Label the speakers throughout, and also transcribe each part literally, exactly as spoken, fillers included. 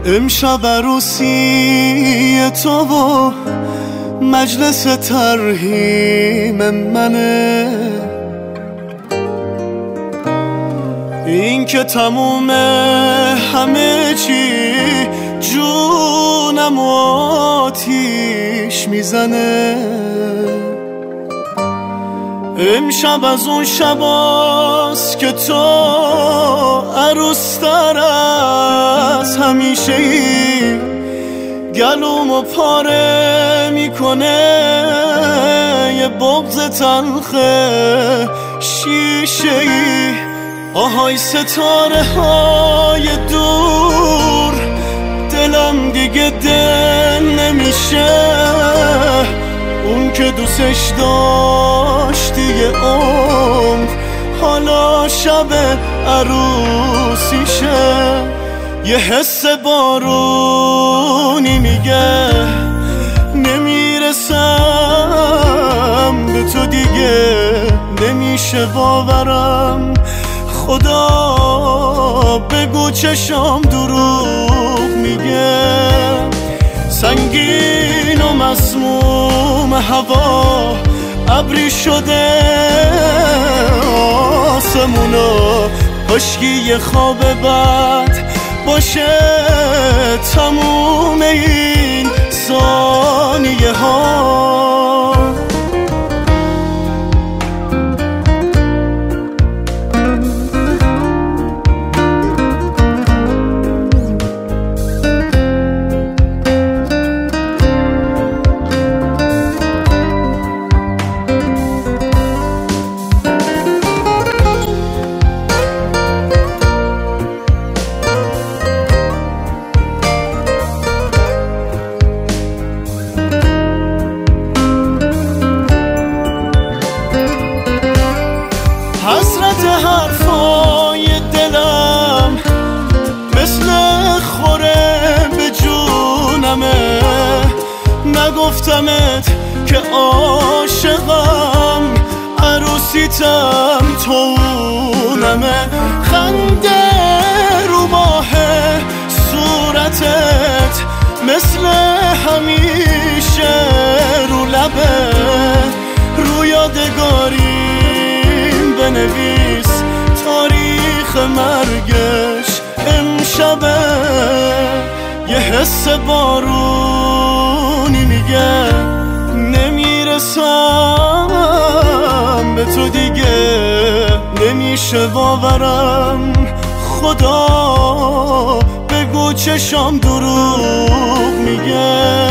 Speaker 1: امشب عروسی تو و مجلس ترحیم منه، این که تمومه همه چی جونم و آتیش میزنه. امشب از اون شباست که تو عروستر از همیشه ای، گلومو پاره میکنه یه بغض تلخ شیشه ای. آهای ستاره های دور، دلم دیگه دل نمیشه، اون که دوستش داشتی یه عمر حالا شب عروسیشه. یه حس بارونی میگه نمیرسم به تو دیگه، نمیشه باورم، خدا بگو چشام دروغ میگه. سنگین و مسموم هوا ابری شده آسمونا، کاشکی یه خواب بد باشه تموم این ثانیه ها. حسرت حرفای دلم مثل خوره به جونمه، نگفتمت که عاشقم، عروسیتم تونمه. خنده رو ماه صورتت مثل همیشه رو لبه، رو یادگاری بنویس تاریخ مرگش امشبه. یه حس بارونی میگه نمیرسم به تو دیگه، نمیشه باورم، خدا بگو چشام دروغ میگه.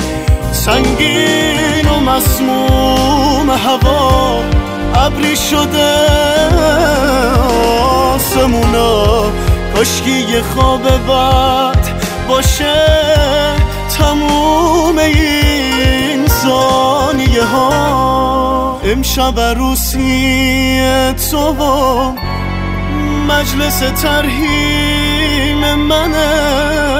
Speaker 1: سنگین و مسموم هوا ابری شده آسمونا، کاشکی یه خواب بد باشه تموم این ثانیه ها. امشب عروسی تو و مجلس ترحیم منه،